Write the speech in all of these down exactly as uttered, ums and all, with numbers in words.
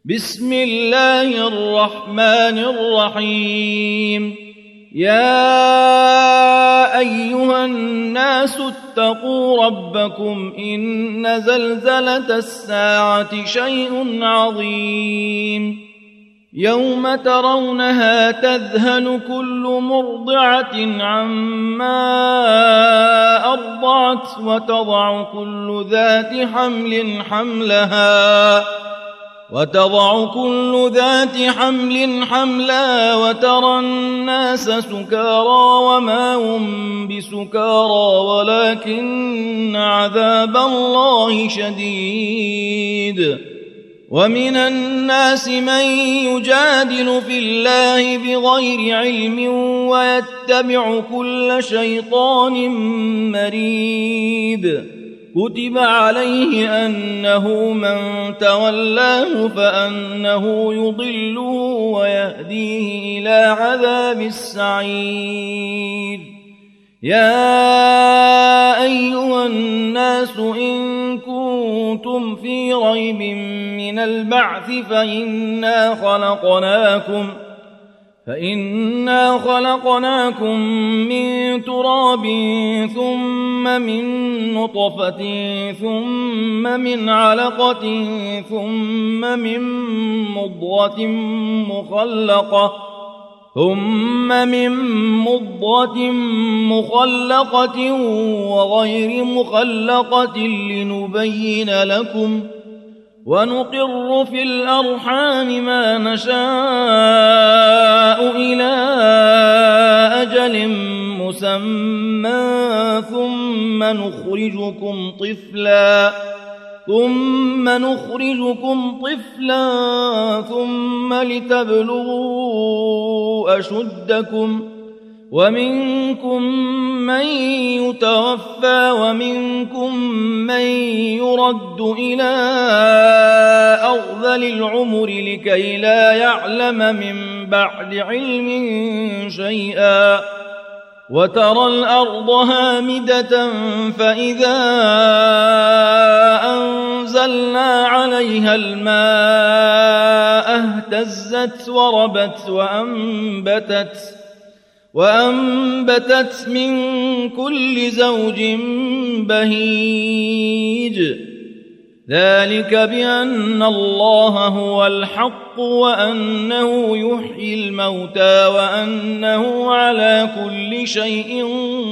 بسم الله الرحمن الرحيم. يا أيها الناس اتقوا ربكم إن زلزلة الساعة شيء عظيم يوم ترونها تذهل كل مرضعة عما أرضعت وتضع كل ذات حمل حملها وتضع كل ذات حمل حملها وترى الناس سكارى وما هم بسكارى ولكن عذاب الله شديد. ومن الناس من يجادل في الله بغير علم ويتبع كل شيطان مريد. كتب عليه أنه من تولاه فأنه يضله ويهديه إلى عذاب السعير. يا أيها الناس إن كنتم في ريب من البعث فإنا خلقناكم فإنا خلقناكم من تراب ثم من نطفة ثم من علقة ثم من مضغة مخلقة ثم من مضغة مخلقة وغير مخلقة لنبين لكم ونقر في الأرحام ما نشاء إلى أجل مسمى ثم نخرجكم طفلا ثم نخرجكم طفلا ثم لتبلغوا أشدكم ومنكم من يتوفى ومنكم من يرد إلى أرذل العمر لكي لا يعلم من بعد علم شيئا. وترى الأرض هامدة فإذا أنزلنا عليها الماء اهتزت وربت وأنبتت وأنبتت من كل زوج بهيج. ذلك بأن الله هو الحق وأنه يحيي الموتى وأنه على كل شيء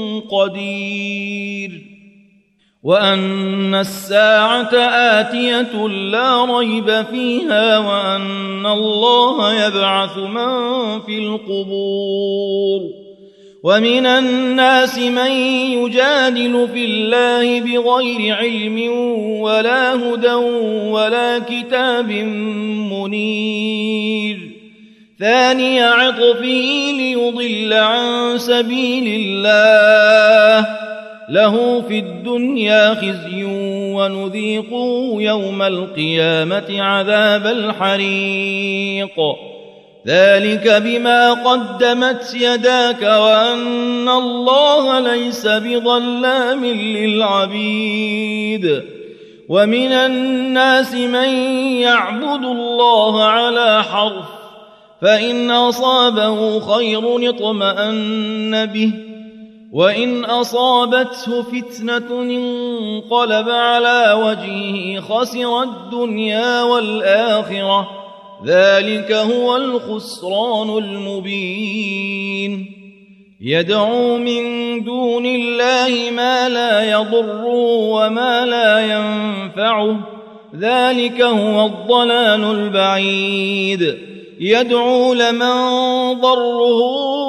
قدير وأن الساعة آتية لا ريب فيها وأن الله يبعث من في القبور. ومن الناس من يجادل في الله بغير علم ولا هدى ولا كتاب منير. ثاني عطفه ليضل عن سبيل الله له في الدنيا خزي ونذيقه يوم القيامة عذاب الحريق. ذلك بما قدمت يداك وأن الله ليس بظلام للعبيد. ومن الناس من يعبد الله على حرف فإن أصابه خير اطمأن به وإن أصابته فتنة انقلب على وجهه خسر الدنيا والآخرة. ذلك هو الخسران المبين. يدعو من دون الله ما لا يضره وما لا ينفعه ذلك هو الضلال البعيد. يدعو لمن ضره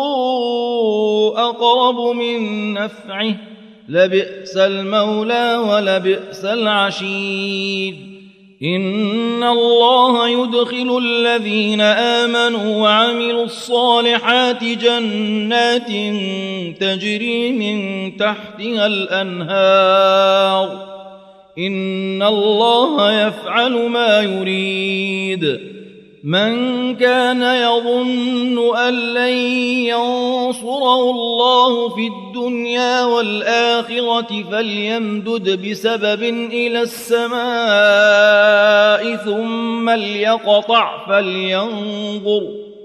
أقرب من نفعه لبئس المولى ولبئس العشير. إن الله يدخل الذين آمنوا وعملوا الصالحات جنات تجري من تحتها الأنهار. إن الله يفعل ما يريد. من كان يظن أن لن ينصره الله في الدنيا والآخرة فليمدد بسبب إلى السماء ثم ليقطع فلينظر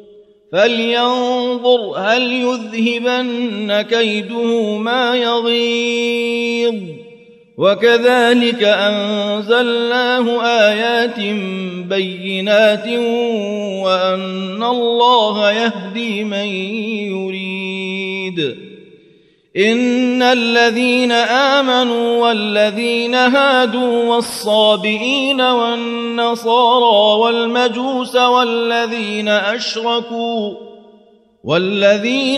فلينظر هل يذهبن كيده ما يغيظ وكذلك أنزلناه آيات بينات وأن الله يهدي من يريد إن الذين آمنوا والذين هادوا والصابئين والنصارى والمجوس والذين أشركوا والذين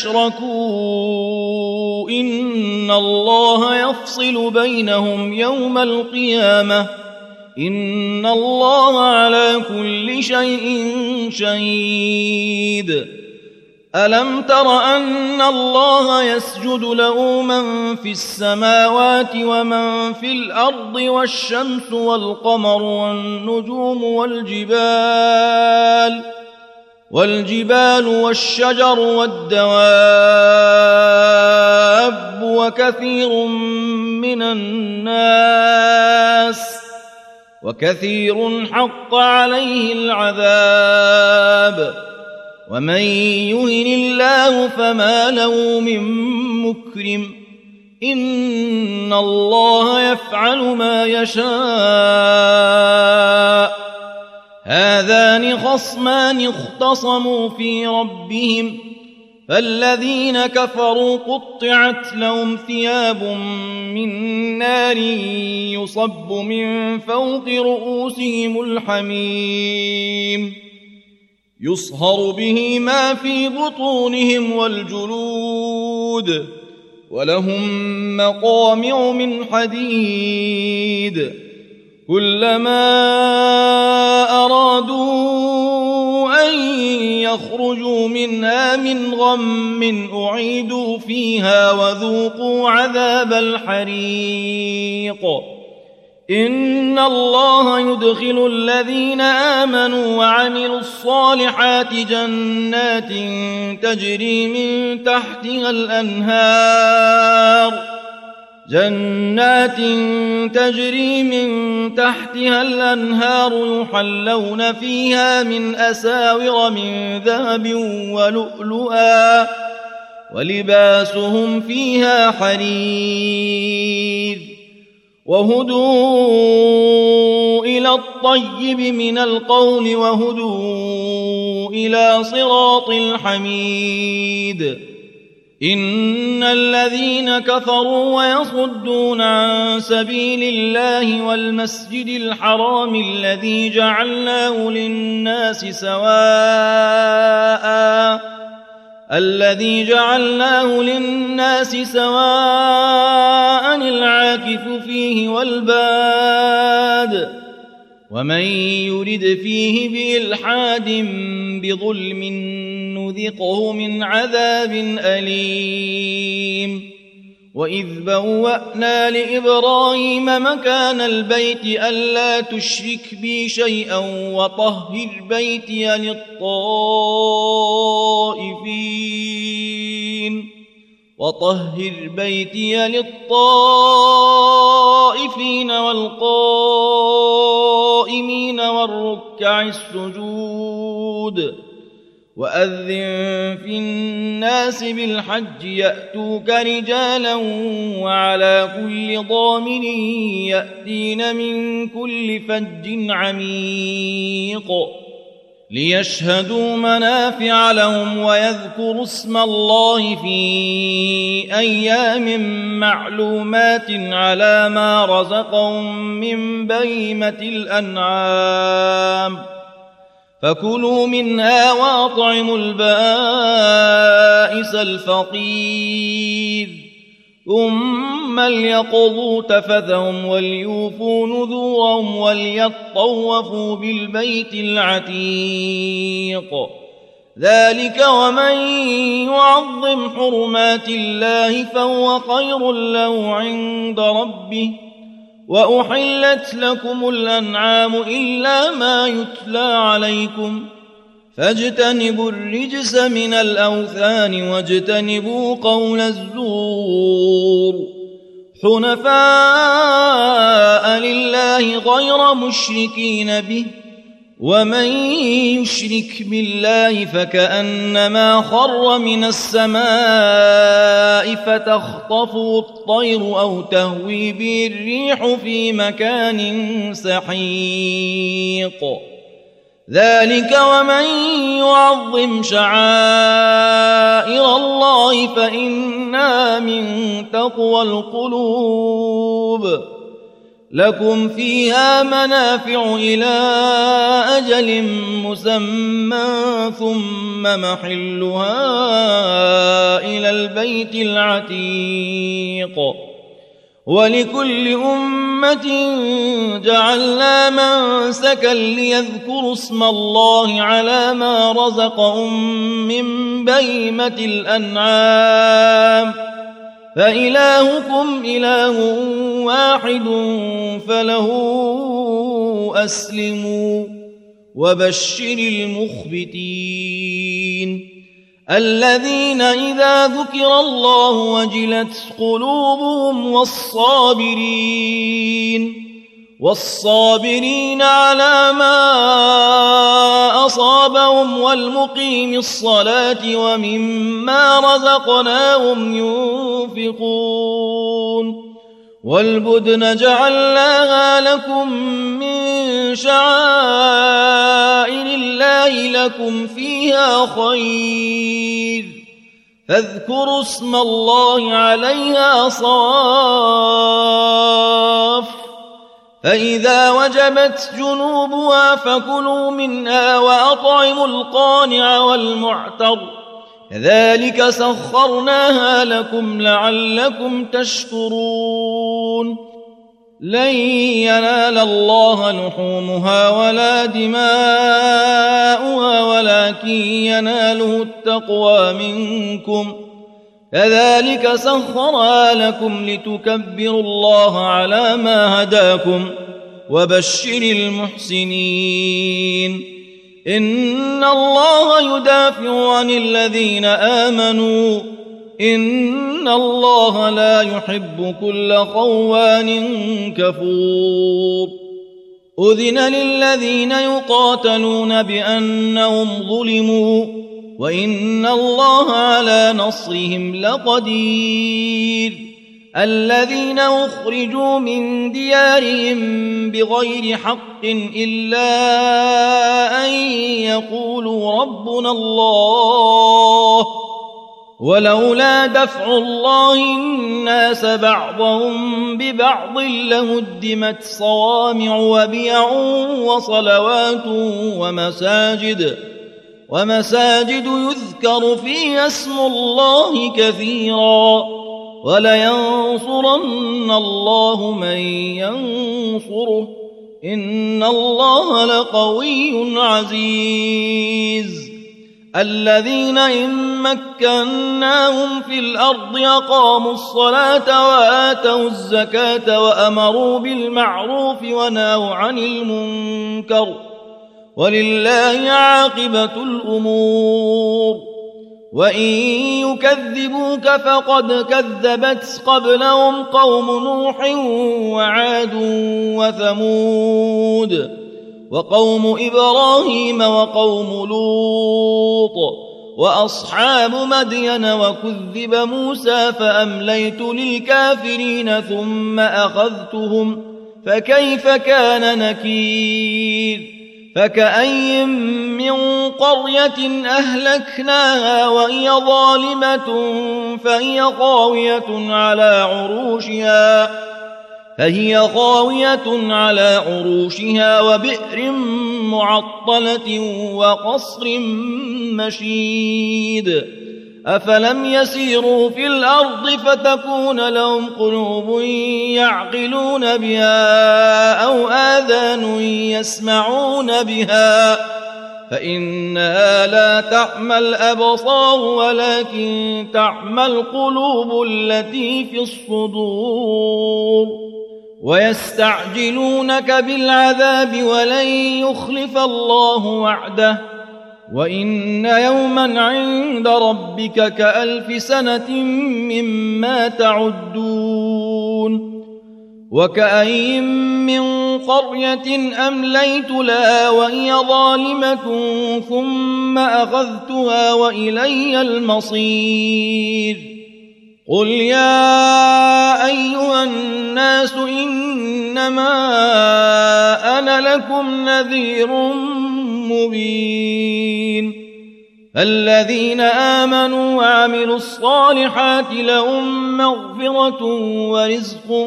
أشركوا إن الله يفصل بينهم يوم القيامة إن الله على كل شيء شهيد ألم تر أن الله يسجد له من في السماوات ومن في الأرض والشمس والقمر والنجوم والجبال والجبال والشجر والدواب وكثير من الناس وكثير حق عليه العذاب ومن يهن الله فما له من مكرم إن الله يفعل ما يشاء هذان خصمان اختصموا في ربهم فالذين كفروا قطعت لهم ثياب من نار يصب من فوق رؤوسهم الحميم يصهر به ما في بطونهم والجلود ولهم مقامع من حديد كلما أرادوا أن يخرجوا منها من غم أعيدوا فيها وذوقوا عذاب الحريق إن الله يدخل الذين آمنوا وعملوا الصالحات جنات تجري من تحتها الأنهار جنات تجري من تحتها الأنهار يحلون فيها من أساور من ذهب ولؤلؤا ولباسهم فيها حرير وهدوا إلى الطيب من القول وهدوا إلى صراط الحميد إن الذين كفروا ويصدون عن سبيل الله والمسجد الحرام الذي جعلناه للناس سواء الذي جعلناه للناس سواء العاكف فيه والباد ومن يرد فيه بإلحاد بظلم نذقه من عذاب أليم وإذ بوأنا لإبراهيم مكان البيت ألا تشرك بي شيئا وطهر بيتي للطائفين وطهر بيتي للطائفين والقائمين والركع السجود وأذن في الناس بالحج يأتوك رجالا وعلى كل ضامر يأتين من كل فج عميق ليشهدوا منافع لهم ويذكروا اسم الله في أيام معلومات على ما رزقهم من بهيمة الأنعام فكلوا منها وأطعموا البائس الفقير ثم ليقضوا تفثهم وليوفوا نذورهم وليطوفوا بالبيت العتيق ذلك ومن يعظم حرمات الله فهو خير له عند ربه وأحلت لكم الأنعام إلا ما يتلى عليكم فاجتنبوا الرجس من الأوثان واجتنبوا قول الزور حنفاء لله غير مشركين به ومن يشرك بالله فكأنما خر من السماء فتخطفه الطير أو تهوي به الريح في مكان سحيق ذلك ومن يعظم شعائر الله فإنها من تقوى القلوب لكم فيها منافع إلى أجل مسمى ثم محلها إلى البيت العتيق ولكل أمة جعلنا منسكا ليذكروا اسم الله على ما رزقهم من بهيمة الأنعام فإلهكم إله واحد فله أسلموا وبشر المخبتين الذين إذا ذكر الله وجلت قلوبهم والصابرين والصابرين على ما أصابهم والمقيم الصلاة ومما رزقناهم ينفقون والبدن جعلناها لكم من شعائر الله لكم فيها خير فاذكروا اسم الله عليها صواف فإذا وجبت جنوبها فكلوا منها وأطعموا القانع والمعتر كذلك سخرناها لكم لعلكم تشكرون لن ينال الله لحومها ولا دماؤها ولكن يناله التقوى منكم كذلك سخرها لكم لتكبروا الله على ما هداكم وبشر المحسنين إن الله يدافع عن الذين آمنوا إن الله لا يحب كل خوان كفور أذن للذين يقاتلون بأنهم ظلموا وإن الله على نصرهم لقدير الذين أخرجوا من ديارهم بغير حق إلا أن يقولوا ربنا الله ولولا دفع الله الناس بعضهم ببعض لهدمت صوامع وبيع وصلوات ومساجد ومساجد يذكر فيها اسم الله كثيرا ولينصرن الله من ينصره إن الله لقوي عزيز الذين إن مكناهم في الأرض أقاموا الصلاة وآتوا الزكاة وأمروا بالمعروف ونهوا عن المنكر ولله عاقبة الأمور وإن يكذبوك فقد كذبت قبلهم قوم نوح وعاد وثمود وقوم إبراهيم وقوم لوط وأصحاب مدين وكذب موسى فأمليت للكافرين ثم أخذتهم فكيف كان نكير فكأي من قرية أهلكناها وهي ظالمة فهي خاوية على عروشها فهي خاوية على عروشها وبئر معطلة وقصر مشيد أفلم يسيروا في الأرض فتكون لهم قلوب يعقلون بها أو آذان يسمعون بها فإنها لا تعمى الأبصار ولكن تعمى القلوب التي في الصدور ويستعجلونك بالعذاب ولن يخلف الله وعده وإن يوما عند ربك كألف سنة مما تعدون وكأي من قرية أمليت لها وهي ظالمة ثم أخذتها وإلي المصير قل يا أيها الناس إنما أنا لكم نذير مبين الذين آمنوا وعملوا الصالحات لهم مغفرة ورزق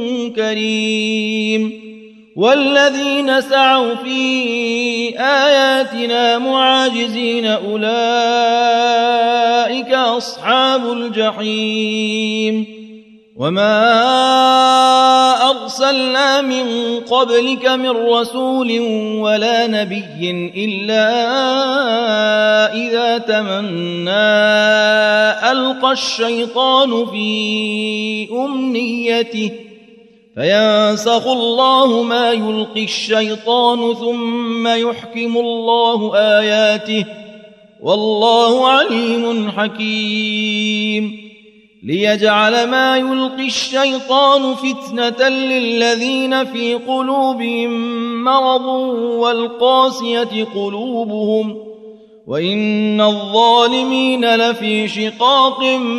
كريم والذين سعوا في آياتنا معاجزين أولئك أصحاب الجحيم وما أرسلنا من قبلك من رسول ولا نبي إلا إذا تمنى ألقى الشيطان في أمنيته فينسخ الله ما يلقي الشيطان ثم يحكم الله آياته والله عليم حكيم ليجعل ما يلقي الشيطان فتنة للذين في قلوبهم مرض والقاسية قلوبهم وإن الظالمين لفي شقاق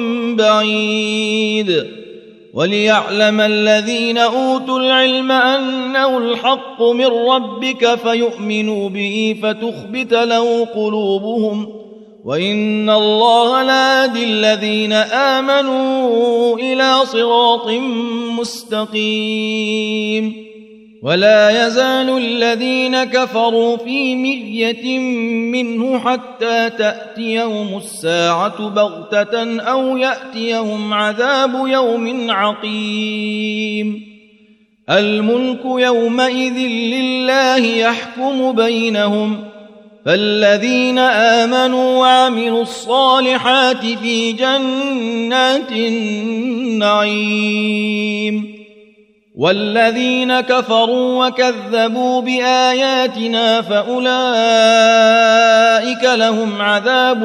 بعيد وليعلم الذين أوتوا العلم أنه الحق من ربك فيؤمنوا به فتخبت له قلوبهم وإن الله لهادي الذين آمنوا إلى صراط مستقيم ولا يزال الذين كفروا في مرية منه حتى تأتيهم الساعة بغتة أو يأتيهم عذاب يوم عقيم الملك يومئذ لله يحكم بينهم فالذين آمنوا وعملوا الصالحات في جنات النعيم والذين كفروا وكذبوا بآياتنا فأولئك لهم عذاب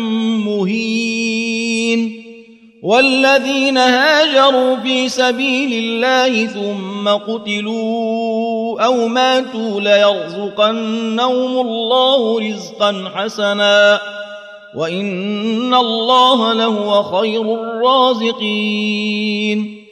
مهين والذين هاجروا في سبيل الله ثم قتلوا أو ماتوا ليرزقنهم الله رزقا حسنا وإن الله لهو خير الرازقين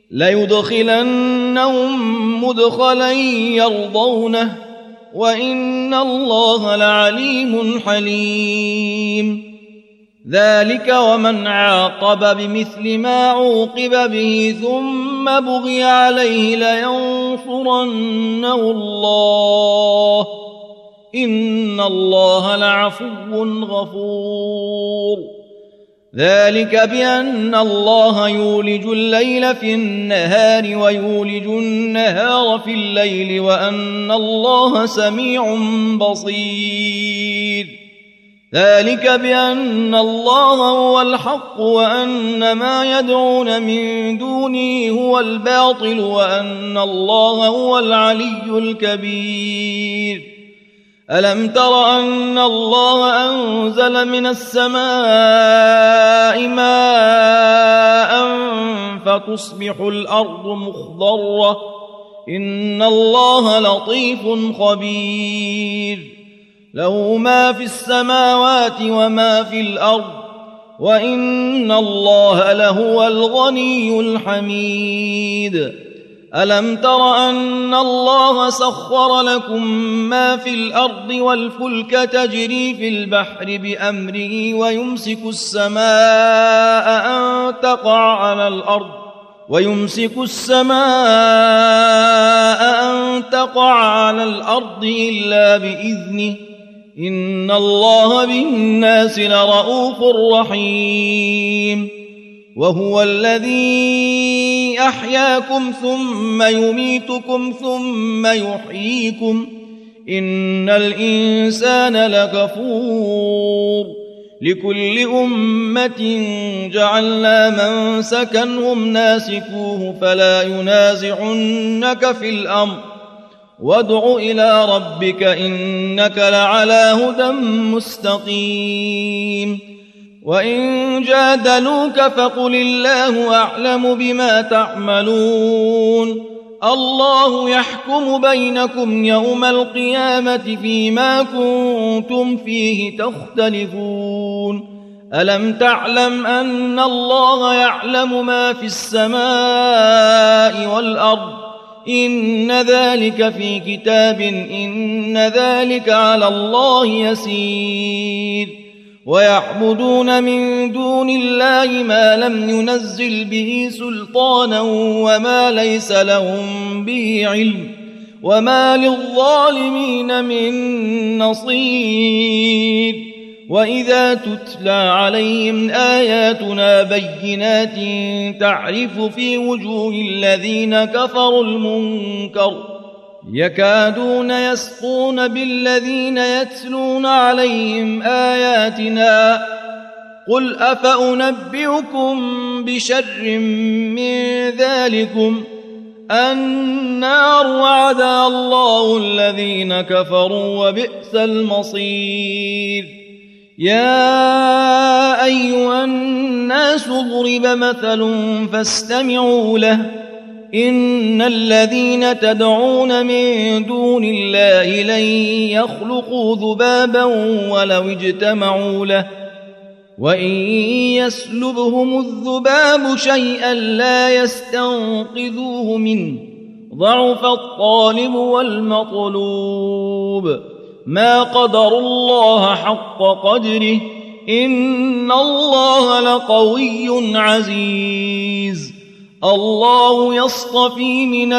ليدخلنهم مدخلا يرضونه وإن الله لعليم حليم ذلك ومن عاقب بمثل ما عوقب به ثم بغي عليه لينصرنه الله إن الله لعفو غفور ذلك بأن الله يولج الليل في النهار ويولج النهار في الليل وأن الله سميع بصير ذلك بأن الله هو الحق وأن ما يدعون من دونه هو الباطل وأن الله هو العلي الكبير ألم تر أن الله أنزل من السماء ماء فتصبح الأرض مخضرة إن الله لطيف خبير له ما في السماوات وما في الأرض وإن الله لهو الغني الحميد ألم تر أن الله سخر لكم ما في الأرض والفلك تجري في البحر بأمره ويمسك السماء أن تقع على الأرض ويمسك السماء أن تقع على الأرض إلا بإذنه إن الله بالناس لرؤوف رحيم وهو الذي أحياكم ثم يميتكم ثم يحييكم إن الإنسان لكفور لكل أمة جعلنا منسكا هم ناسكوه فلا ينازعنك في الأمر وادع إلى ربك إنك لعلى هدى مستقيم وإن جادلوك فقل الله أعلم بما تعملون الله يحكم بينكم يوم القيامة فيما كنتم فيه تختلفون ألم تعلم أن الله يعلم ما في السماء والأرض إن ذلك في كتاب إن ذلك على الله يسير ويعبدون من دون الله ما لم ينزل به سلطانا وما ليس لهم به علم وما للظالمين من نصير وإذا تتلى عليهم آياتنا بينات تعرف في وجوه الذين كفروا المنكر يكادون يسقون بالذين يتلون عليهم آياتنا قل أفأنبئكم بشر من ذلكم النار وعدها الله الذين كفروا وبئس المصير يا أيها الناس ضرب مثل فاستمعوا له إن الذين تدعون من دون الله لن يخلقوا ذبابا ولو اجتمعوا له وإن يسلبهم الذباب شيئا لا يستنقذوه منه ضعف الطالب والمطلوب ما قدر الله حق قدره إن الله لقوي عزيز الله يصطفي من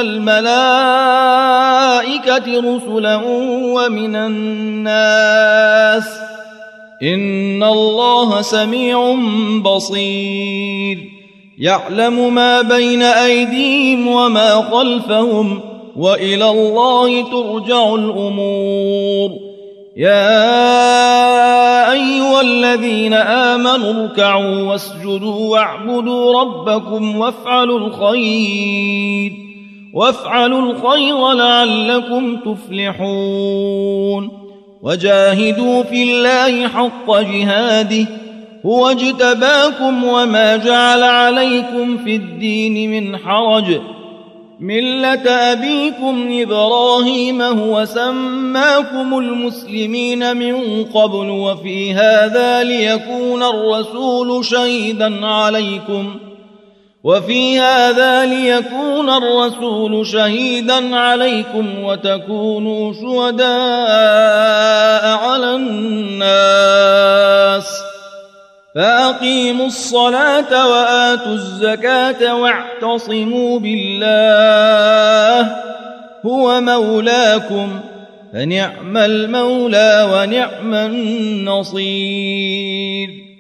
الملائكة رسلا ومن الناس إن الله سميع بصير يعلم ما بين أيديهم وما خلفهم وإلى الله ترجع الأمور يا أيها الذين آمنوا اركعوا واسجدوا واعبدوا ربكم وافعلوا الخير وافعلوا الخير لعلكم تفلحون وجاهدوا في الله حق جهاده هو اجتباكم وما جعل عليكم في الدين من حرج ملة أبيكم إبراهيم هو سماكم المسلمين من قبل وفي هذا ليكون الرسول شهيدا عليكم وفي هذا ليكون الرسول شهيدا عليكم وتكونوا شهداء على الناس فأقيموا الصلاة وآتوا الزكاة واعتصموا بالله هو مولاكم فنعم المولى ونعم النصير